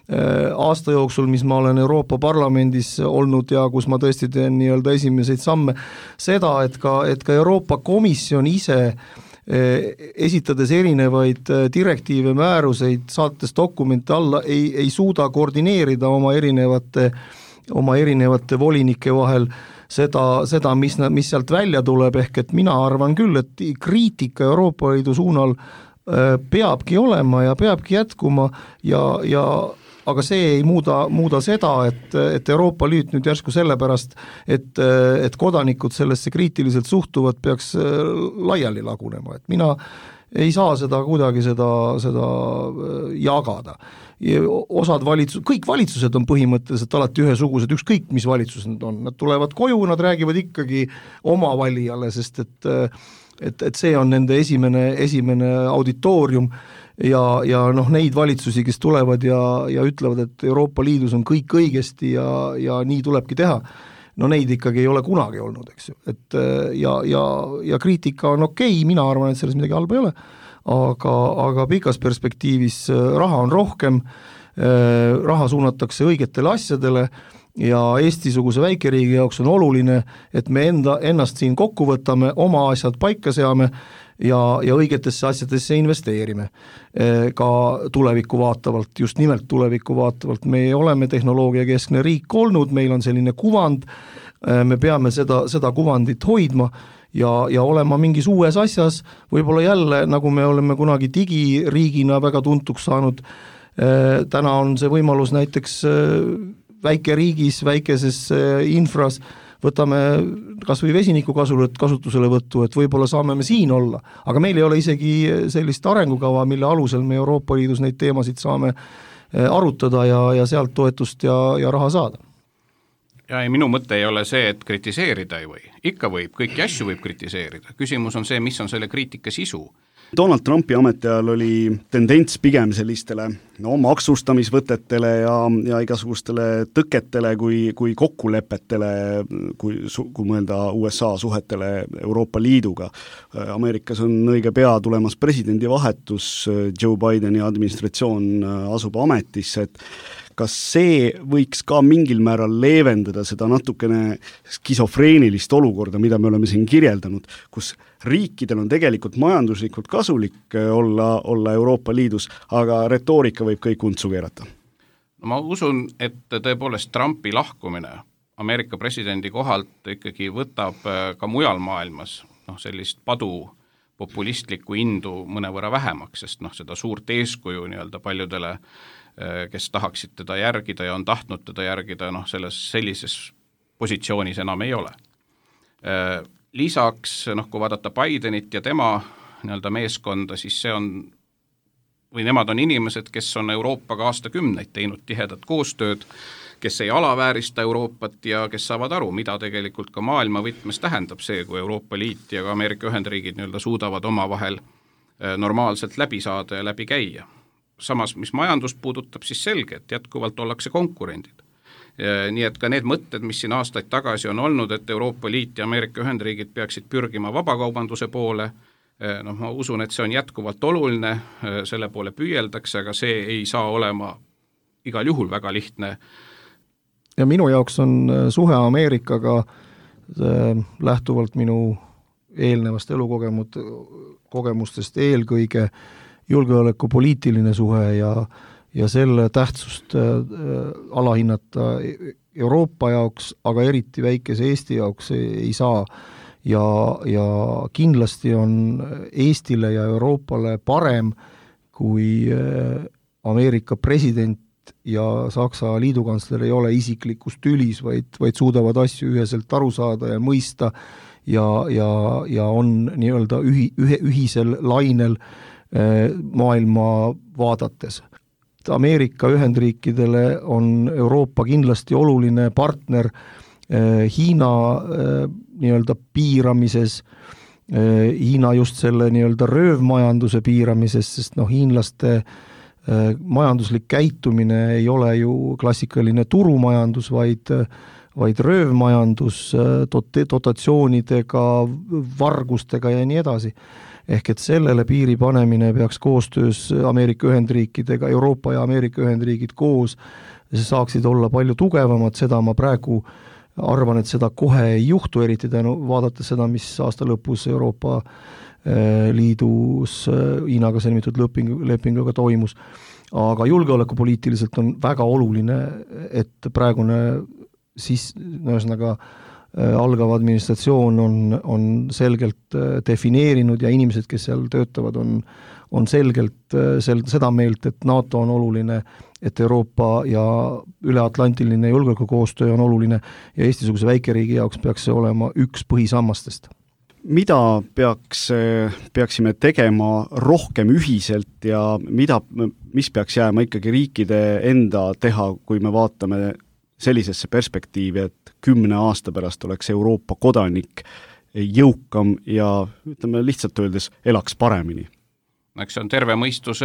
aasta jooksul, mis ma olen Euroopa Parlamendis olnud ja kus ma tõesti teen nii-öelda esimesed samme, seda, et ka Euroopa Komisjon ise esitades erinevaid direktiive, määruseid, saates dokumente alla, ei suuda koordineerida oma erinevate volinike vahel seda mis sealt välja tuleb, ehk et mina arvan küll, et kriitika Euroopa Liidu suunal peabki olema ja peabki jätkuma aga see ei muuda seda, et Euroopa Liit nüüd järsku sellepärast, et kodanikud sellesse kriitiliselt suhtuvad, peaks laiali lagunema, et mina ei saa kuidagi seda jagada. Osad kõik valitsused on põhimõtteliselt alati ühesugused, ükskõik mis valitsus nad on. Nad tulevad koju, nad räägivad ikkagi oma valijale, sest et see on nende esimene auditoorium ja neid valitsusi, kes tulevad ja ütlevad, et Euroopa Liidus on kõik õigesti ja nii tulebki teha. no neid ikkagi ei ole kunagi olnud, eks ju, et ja kriitika on okei, mina arvan, et selles midagi halba ei ole, aga pikas perspektiivis raha on rohkem, raha suunatakse õigetele asjadele ja Eesti-suguse väikeriigi jaoks on oluline, et me ennast siin kokku võtame, oma asjad paika seame ja õigetesse asjadesse investeerime ka tulevikku vaatavalt, just nimelt tulevikku vaatavalt. Me oleme tehnoloogiakeskne riik olnud, meil on selline kuvand, me peame seda kuvandit hoidma ja olema mingis uues asjas, võib-olla jälle, nagu me oleme kunagi digiriigina väga tuntuks saanud, täna on see võimalus näiteks väikeriigis, väikeses infras, võtame kas või vesiniku kasutusele võttu, et võib-olla saame me siin olla, aga meil ei ole isegi sellist arengukava, mille alusel me Euroopa Liidus neid teemasid saame arutada ja sealt toetust ja raha saada. Ja minu mõte ei ole see, et kritiseerida ei või. Ikka võib, kõiki asju võib kritiseerida. Küsimus on see, mis on selle kriitika sisu. Donald Trumpi ametiajal oli tendents pigem sellistele maksustamisvõtetele ja igasugustele tõketele kui kokkulepetele, kui mõelda USA suhetele Euroopa Liiduga. Ameerikas on õige pea tulemas presidendivahetus, Joe Bideni administratsioon asub ametisse, et kas see võiks ka mingil määral leevendada seda natukene skisofreenilist olukorda, mida me oleme siin kirjeldanud, kus riikidel on tegelikult majanduslikult kasulik olla Euroopa Liidus, aga retoorika võib kõik untsu keerata? No ma usun, et tõepoolest Trumpi lahkumine Ameerika presidendi kohalt ikkagi võtab ka mujal maailmas sellist padu populistlikku indu mõnevõrra vähemaks, sest seda suurt eeskuju nii-öelda paljudele, kes tahaksid teda järgida ja on tahtnud teda järgida, sellises positsioonis enam ei ole. Lisaks, kui vaadata Bidenit ja tema nii-öelda meeskonda, siis see on, või nemad on inimesed, kes on Euroopaga aastakümneid teinud tihedat koostööd, kes ei alaväärista Euroopat ja kes saavad aru, mida tegelikult ka maailma võtmes tähendab see, kui Euroopa Liit ja ka Ameerika Ühendriigid nii-öelda suudavad omavahel normaalselt läbi saada ja läbi käia. Samas, mis majandust puudutab, siis selge, et jätkuvalt ollakse konkurendid. Nii et ka need mõtted, mis siin aastaid tagasi on olnud, et Euroopa Liit ja Ameerika Ühendriigid peaksid pürgima vabakaubanduse poole, ma usun, et see on jätkuvalt oluline, selle poole püüeldakse, aga see ei saa olema igal juhul väga lihtne. Ja minu jaoks on suhe Ameerikaga lähtuvalt minu eelnevast elukogemustest eelkõige julgeolekupoliitiline suhe ja selle tähtsust alahinnata Euroopa jaoks, aga eriti väikese Eesti jaoks ei saa. Ja kindlasti on Eestile ja Euroopale parem, kui Ameerika president ja Saksa liidukantsler ei ole isiklikus tülis, vaid suudavad asju üheselt aru saada ja mõista ja on nii-öelda ühisel lainel maailma vaadates. Ameerika Ühendriikidele on Euroopa kindlasti oluline partner Hiina nii-öelda piiramises, Hiina just selle nii-öelda röövmajanduse piiramises, sest hiinlaste majanduslik käitumine ei ole ju klassikaline turumajandus, vaid röövmajandus dotatsioonidega, vargustega ja nii edasi. Ehk et sellele piiri panemine peaks koostöös Ameerika Ühendriikidega, Euroopa ja Ameerika Ühendriigid koos saaksid olla palju tugevamad, seda ma praegu arvan, et seda kohe ei juhtu, eriti vaadates seda, mis aasta lõpus Euroopa Liidus Hiinaga sõlmitud lepinguga toimus. Aga julgeolekupoliitiliselt on väga oluline, et praegune algav administratsioon on selgelt defineerinud ja inimesed, kes seal töötavad, on selgelt seda meelt, et NATO on oluline, et Euroopa ja üleatlantiline julgeolekukoostöö on oluline ja Eesti-suguse väikeriigi jaoks peaks see olema üks põhisammastest. Mida peaksime tegema rohkem ühiselt ja mis peaks jääma ikkagi riikide enda teha, kui me vaatame sellisesse perspektiivi, et 10 aasta pärast oleks Euroopa kodanik jõukam ja ütleme lihtsalt öeldes elaks paremini? Eks see on terve mõistuse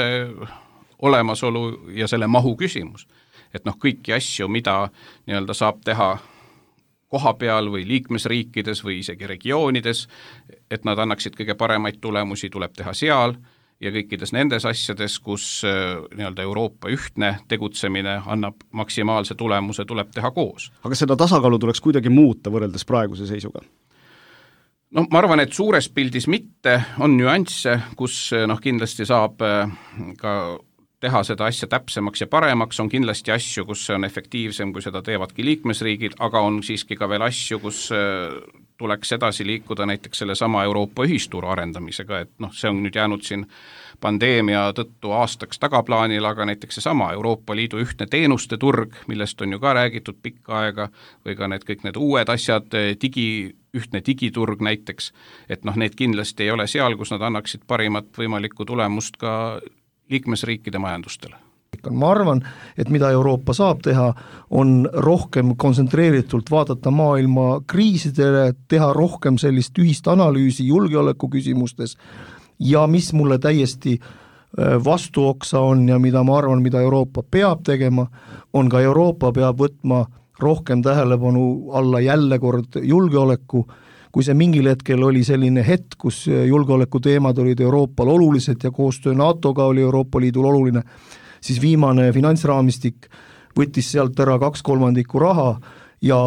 olemasolu ja selle mahu küsimus. Et kõiki asju, mida nii-öelda saab teha kohapeal või liikmesriikides või isegi regioonides, et nad annaksid kõige paremaid tulemusi, tuleb teha seal ja kõikides nendes asjades, kus nii-öelda Euroopa ühtne tegutsemine annab maksimaalse tulemuse, tuleb teha koos. Aga seda tasakaalu tuleks kuidagi muuta võrreldes praeguse seisuga? No ma arvan, et suures pildis mitte, on nüansse, kus kindlasti saab ka teha seda asja täpsemaks ja paremaks, on kindlasti asju, kus see on efektiivsem, kui seda teevadki liikmesriigid, aga on siiski ka veel asju, kus tuleks edasi liikuda näiteks selle sama Euroopa ühisturu arendamisega, et see on nüüd jäänud siin pandeemia tõttu aastaks tagaplaanil, aga näiteks seesama Euroopa Liidu ühtne teenuste turg, millest on ju ka räägitud pikka aega, või ka kõik need uued asjad, ühtne digiturg näiteks, et need kindlasti ei ole seal, kus nad annaksid parimat võimalikku tulemust ka liikmesriikide majandustele. Ma arvan, et mida Euroopa saab teha, on rohkem kontsentreeritult vaadata maailma kriisidele, teha rohkem sellist ühist analüüsi julgeoleku küsimustes ja mis mulle täiesti vastuoksa on ja mida ma arvan, mida Euroopa peab tegema, on ka Euroopa peab võtma rohkem tähelepanu alla jälle kord julgeoleku. Kui see mingil hetkel oli selline hetk, kus julgeoleku teemad olid Euroopal olulised ja koostöö NATO-ga oli Euroopa Liidul oluline, siis viimane finantsraamistik võttis sealt ära 2/3 raha ja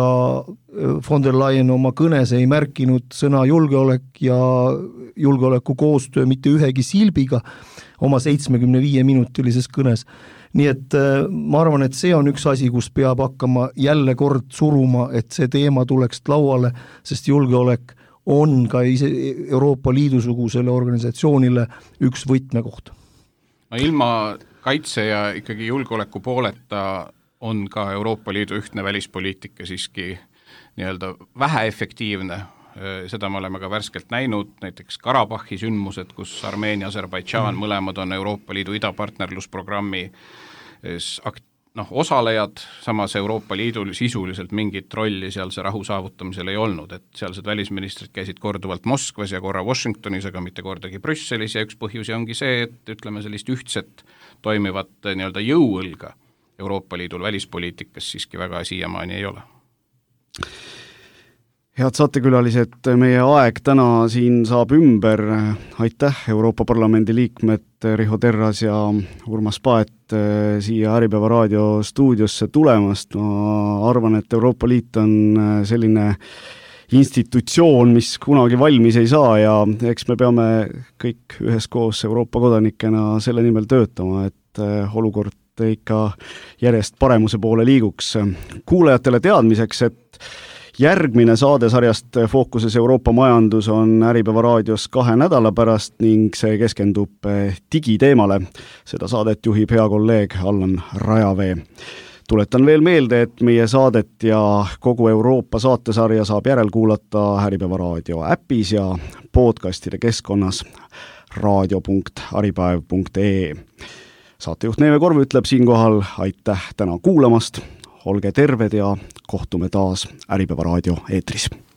von der Leyen oma kõnes ei märkinud sõna julgeolek ja julgeoleku koostöö mitte ühegi silbiga oma 75-minutilises kõnes. Nii et ma arvan, et see on üks asi, kus peab hakkama jälle kord suruma, et see teema tuleks lauale, sest julgeolek on ka Euroopa Liidu sugusele organisatsioonile üks võtmekoht. No ilma kaitse ja ikkagi julgeoleku pooleta on ka Euroopa Liidu ühtne välispoliitika siiski nii-öelda väheefektiivne. Seda me oleme ka värskelt näinud, näiteks Karabahhi sündmused, kus Armeenia, Aserbaidžaan mõlemad on Euroopa Liidu idapartnerlusprogrammi osalejad, samas Euroopa Liidul sisuliselt mingit rolli seal see rahu saavutamisel ei olnud, et sealsed välisministrid käisid korduvalt Moskvas ja korra Washingtonis, aga mitte kordagi Brüsselis ja üks põhjusi ongi see, et ütleme sellist ühtset toimivat nii-öelda jõuõlga Euroopa Liidul välispoliitikas siiski väga siiamaani ei ole. Head saatekülalised, meie aeg täna siin saab ümber. Aitäh Euroopa Parlamendi liikmed Riho Terras ja Urmas Paet siia Äripäeva raadio stuudiosse tulemast. Ma arvan, et Euroopa Liit on selline institutsioon, mis kunagi valmis ei saa ja eks me peame kõik üheskoos Euroopa kodanikena selle nimel töötama, et olukord ikka järjest paremuse poole liiguks. Kuulajatele teadmiseks, et järgmine saade sarjast Fookuses Euroopa majandus on Äripäeva raadios 2 nädala pärast ning see keskendub digiteemale. Seda saadet juhib hea kolleeg Allan Rajavee. Tuletan veel meelde, et meie saadet ja kogu Euroopa saatesarja saab järelkuulata Äripäeva raadio äpis ja podcastide keskkonnas radio.aripäev.ee. Saatejuht Neeme Korv ütleb siinkohal aitäh täna kuulamast. Olge terved ja kohtume taas Äripäeva raadio eetris.